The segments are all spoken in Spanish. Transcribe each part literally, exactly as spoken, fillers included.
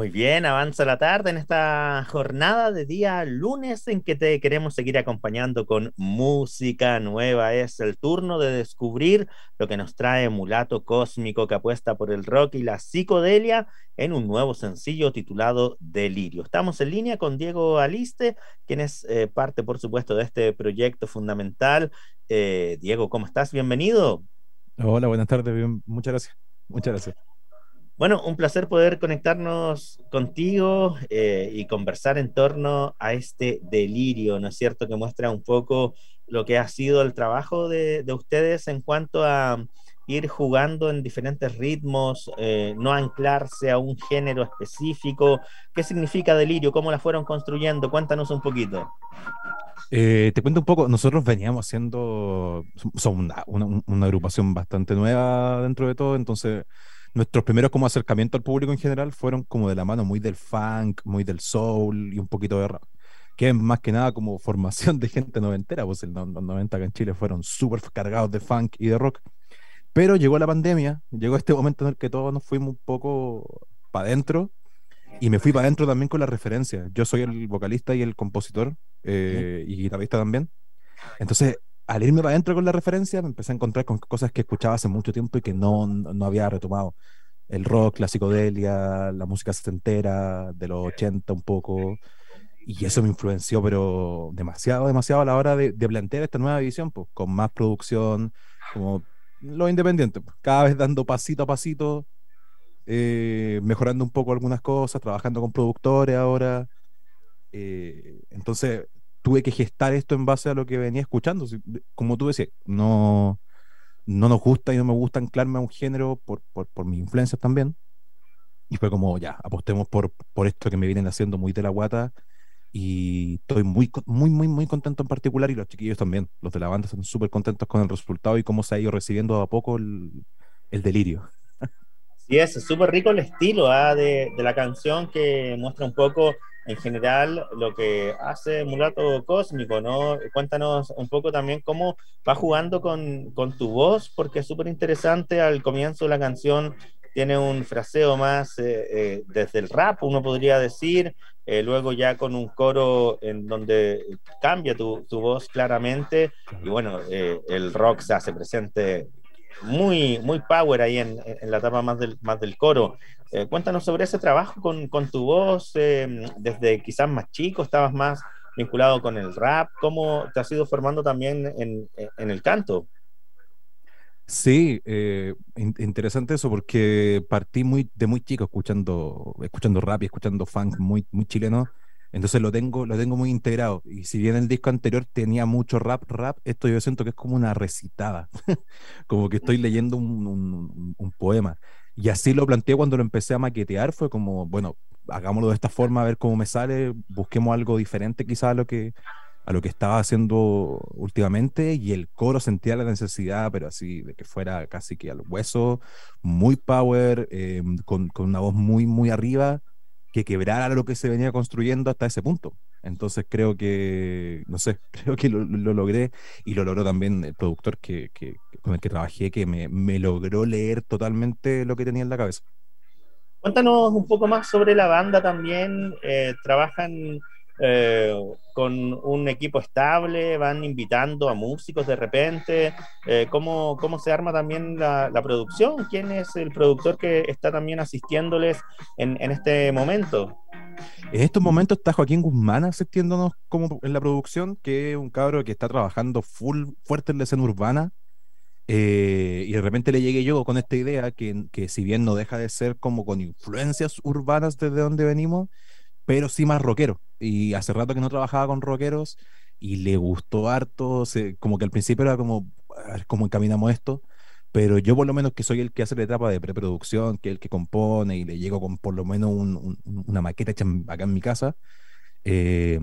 Muy bien, avanza la tarde en esta jornada de día lunes en que te queremos seguir acompañando con música nueva. Es el turno de descubrir lo que nos trae Mulato Cósmico, que apuesta por el rock y la psicodelia en un nuevo sencillo titulado Delirio. Estamos en línea con Diego Aliste, quien es eh, parte, por supuesto, de este proyecto fundamental. Eh, Diego, ¿cómo estás? Bienvenido. Hola, buenas tardes, bien, muchas gracias. Muchas gracias. Bueno, un placer poder conectarnos contigo eh, y conversar en torno a este delirio, ¿no es cierto?, que muestra un poco lo que ha sido el trabajo de, de ustedes en cuanto a ir jugando en diferentes ritmos, eh, no anclarse a un género específico. ¿Qué significa delirio? ¿Cómo la fueron construyendo? Cuéntanos un poquito. Eh, te cuento un poco, nosotros veníamos haciendo, somos una, una- una agrupación bastante nueva dentro de todo, entonces nuestros primeros como acercamiento al público en general fueron como de la mano muy del funk, muy del soul y un poquito de rap, que es más que nada como formación de gente noventera, pues el no- los noventa acá en Chile fueron súper cargados de funk y de rock, pero llegó la pandemia, llegó este momento en el que todos nos fuimos un poco para adentro. Y me fui para adentro también con la referencia. Yo soy el vocalista y el compositor ¿Sí? eh, y guitarrista también. Entonces, al irme para adentro con la referencia, me empecé a encontrar con cosas que escuchaba hace mucho tiempo y que no, no, no había retomado. El rock, la psicodelia, la música setentera, de los ochenta un poco. Y eso me influenció, pero demasiado, demasiado a la hora de, de plantear esta nueva edición, pues, con más producción, como los independientes, pues, cada vez dando pasito a pasito, eh, mejorando un poco algunas cosas, trabajando con productores ahora. eh, entonces tuve que gestar esto en base a lo que venía escuchando. Si- de- Como tú decías, no, no nos gusta y no me gusta anclarme a un género por, por, por mis influencias también. Y fue como, ya, apostemos por, por esto que me vienen haciendo muy de la guata. Y estoy muy, co- muy, muy, muy contento en particular. Y los chiquillos también, los de la banda, están súper contentos con el resultado y cómo se ha ido recibiendo a poco el, el delirio. Sí, es súper rico el estilo ¿ah? de, de la canción que muestra un poco en general lo que hace Mulato Cósmico, ¿no? Cuéntanos un poco también cómo va jugando con, con tu voz, porque es súper interesante. Al comienzo de la canción tiene un fraseo más eh, eh, desde el rap, uno podría decir, eh, luego ya con un coro en donde cambia tu, tu voz claramente, y Claro. bueno, eh, el rock se hace presente muy, muy power ahí en, en la etapa más del, más del coro. Eh, cuéntanos sobre ese trabajo con, con tu voz, eh, desde quizás más chico, estabas más vinculado con el rap, ¿cómo te has ido formando también en, en el canto? Sí, eh, in- interesante eso porque partí muy, de muy chico escuchando, escuchando rap y escuchando funk muy, muy chileno. Entonces lo tengo, lo tengo muy integrado. Y si bien el disco anterior tenía mucho rap, rap, esto yo siento que es como una recitada, como que estoy leyendo un, un- un- un poema. Y así lo planteé cuando lo empecé a maquetear, fue como, bueno, hagámoslo de esta forma, a ver cómo me sale, busquemos algo diferente quizás a lo que, a lo que estaba haciendo últimamente y el coro sentía la necesidad, pero así, de que fuera casi que al hueso, muy power, eh, con, con una voz muy, muy arriba, que quebrara lo que se venía construyendo hasta ese punto. Entonces creo que, no sé, creo que lo, lo logré y lo logró también el productor que, que, con el que trabajé, que me, me logró leer totalmente lo que tenía en la cabeza. Cuéntanos un poco más sobre la banda también. Eh, ¿trabajan eh, con un equipo estable? ¿Van invitando a músicos de repente? Eh, ¿cómo, ¿Cómo se arma también la, la producción? ¿Quién es el productor que está también asistiéndoles en, en este momento? En estos momentos está Joaquín Guzmán asistiéndonos como en la producción, que es un cabro que está trabajando full fuerte en la escena urbana. Eh, y de repente le llegué yo con esta idea que, que si bien no deja de ser como con influencias urbanas desde donde venimos, pero sí más rockero. Y hace rato que no trabajaba con rockeros y le gustó harto, se- como que al principio era como, a ver cómo encaminamos esto, pero yo por lo menos que soy el que hace la etapa de preproducción, que es el que compone y le llego con por lo menos un- un- una maqueta hecha en- acá en mi casa, eh,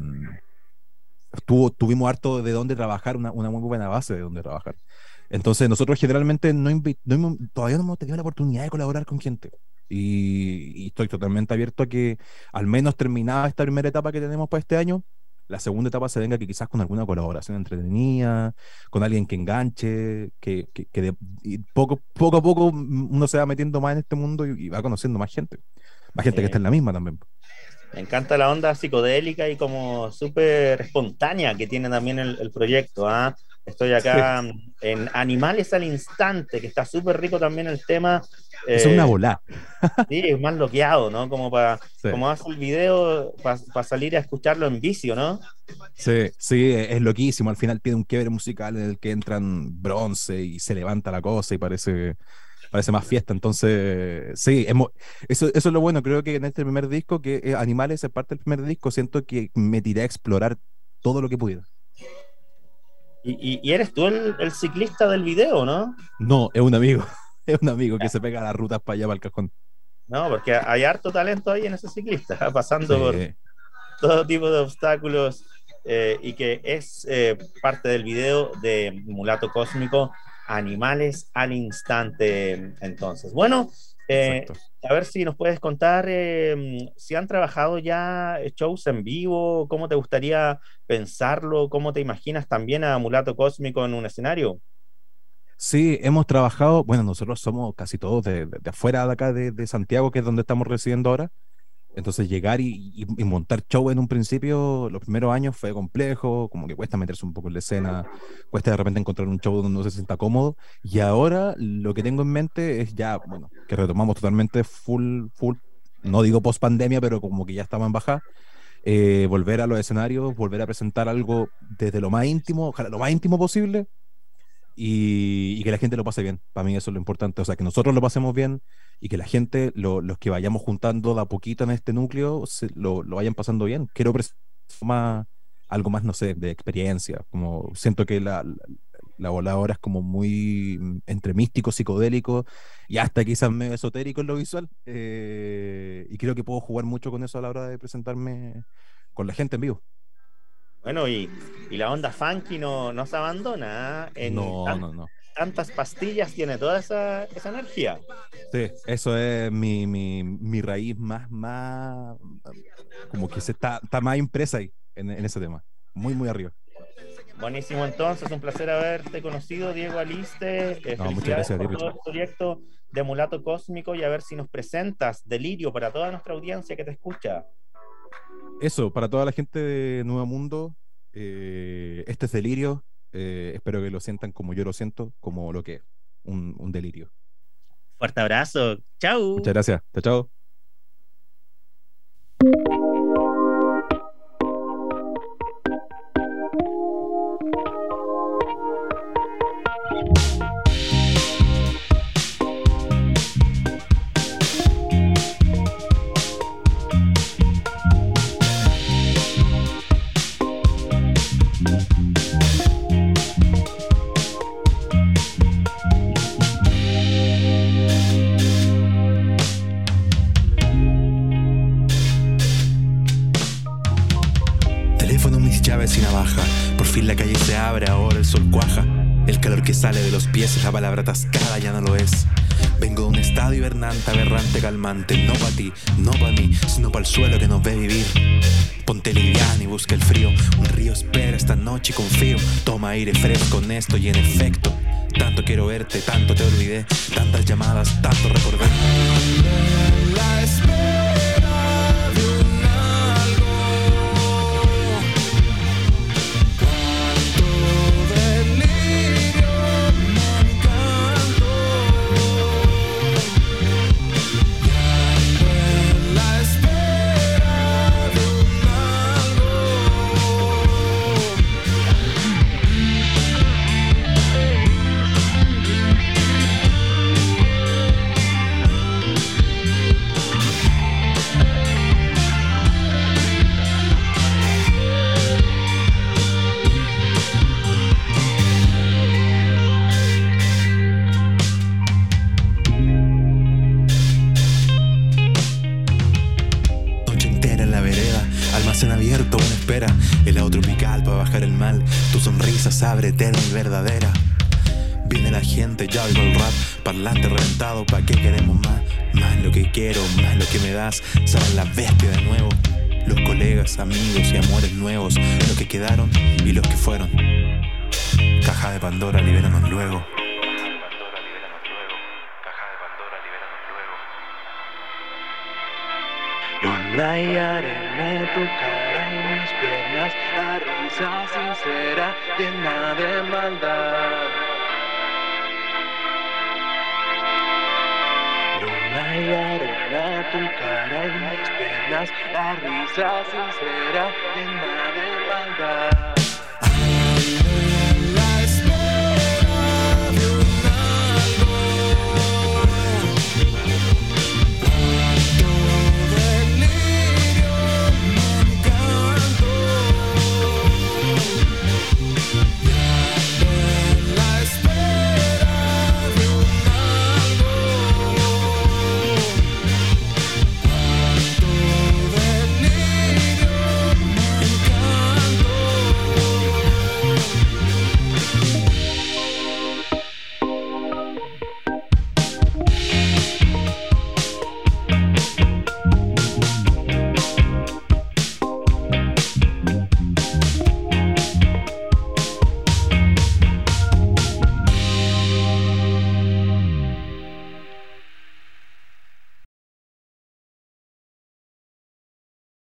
tuvo, tuvimos harto de dónde trabajar, una, una muy buena base de dónde trabajar. Entonces, nosotros generalmente no, invi- no hemos- todavía no hemos tenido la oportunidad de colaborar con gente. Y, y estoy totalmente abierto a que, al menos terminada esta primera etapa que tenemos para este año, la segunda etapa se venga que quizás con alguna colaboración entretenida, con alguien que enganche, que, que, que de- y poco, poco a poco uno se va metiendo más en este mundo y, y va conociendo más gente. Más gente que está Sí. en la misma también. Me encanta la onda psicodélica y como súper espontánea que tiene también el, el proyecto. ¿Ah? Estoy Sí. acá en Animales al Instante, que está súper rico también el tema. Eso es una Eh, volá. sí, es más loqueado, ¿no? Como para, Sí. como hace el video, para pa salir a escucharlo en vicio, ¿no? Sí, sí, es, es loquísimo. Al final tiene un quiebre musical en el que entran bronce y se levanta la cosa y parece, parece más fiesta. Entonces, sí, es mo- eso, eso es lo bueno. Creo que en este primer disco, que eh, Animales es parte del primer disco, siento que me tiré a explorar todo lo que pudiera. Y, y, y eres tú el, el ciclista del video, ¿no? No, es un amigo. Es un amigo que se pega las rutas para allá, para el cajón. No, porque hay harto talento ahí en ese ciclista, pasando por Sí, todo tipo de obstáculos eh, y que es eh, parte del video de Mulato Cósmico, Animales al Instante. Entonces, bueno, eh, exacto. a ver si nos puedes contar eh, si han trabajado ya shows en vivo, cómo te gustaría pensarlo, cómo te imaginas también a Mulato Cósmico en un escenario. Sí, hemos trabajado, bueno, nosotros somos casi todos de, de- de afuera de acá de, de Santiago, que es donde estamos residiendo ahora. Entonces llegar y, y- y montar show en un principio, los primeros años fue complejo, como que cuesta meterse un poco en la escena, cuesta de repente encontrar un show donde uno se sienta cómodo. Y ahora lo que tengo en mente es ya, bueno, que retomamos totalmente full, full, no digo post pandemia, pero como que ya estamos en baja, eh, volver a los escenarios, volver a presentar algo desde lo más íntimo, ojalá lo más íntimo posible y, y que la gente lo pase bien. Para mí eso es lo importante, o sea, que nosotros lo pasemos bien y que la gente, lo- los que vayamos juntando de a poquito en este núcleo, se- lo, lo vayan pasando bien. Quiero presentar más, algo más, no sé, de experiencia, como siento que la, la, la bola ahora es como muy mm, entre místico, psicodélico y hasta quizás medio esotérico en lo visual, eh, y creo que puedo jugar mucho con eso a la hora de presentarme con la gente en vivo. Bueno, y, y la onda funky no, no se abandona, ¿eh? En No, tan- no, no. tantas pastillas tiene toda esa, esa energía. Sí, eso es mi, mi, mi raíz más, más, como que se está, está más impresa ahí, en, en ese tema. Muy, muy arriba. Buenísimo, entonces, un placer haberte conocido, Diego Aliste. Eh, No, muchas felicidades gracias a ti, por todo Richard. el proyecto de Mulato Cósmico y a ver si nos presentas Delirio para toda nuestra audiencia que te escucha. Eso, para toda la gente de Nuevo Mundo, eh, este es Delirio. Eh, espero que lo sientan como yo lo siento, como lo que es, un, un delirio. Fuerte abrazo. Muchas Chau. gracias. Chao, chao. Teléfono, mis llaves y navaja. Por fin la calle se abre, ahora el sol cuaja. El calor que sale de los pies es la palabra atascada, ya no lo es. Vengo de un estado hibernante, aberrante, calmante. No pa' ti, no pa' mí, sino pa' el suelo que nos ve vivir. Ponte liviano y busca el frío. Un río espera esta noche y confío. Toma aire fresco, honesto y en efecto. Tanto quiero verte, tanto te olvidé. Tantas llamadas, tanto recordé. La espera de un algo. Cuánto delirio me encantó. Y ando en la espera de un algo. Noche entera en la vereda, almacén abierto, una espera. Helado tropical para bajar el mal. Tu sonrisa se abre eterna y verdadera. Viene la gente, ya oigo el rap. Parlante reventado, ¿pa' qué queremos más? Más lo que quiero, más lo que me das. Salen las bestias de nuevo. Los colegas, amigos y amores nuevos. Los que quedaron y los que fueron. Caja de Pandora, libéranos luego. Caja de Pandora, libéranos luego. Luna y arena, tu cara y mis piernas, la risa sincera llena de maldad. Luna y arena, tu cara y mis piernas, la risa sincera llena de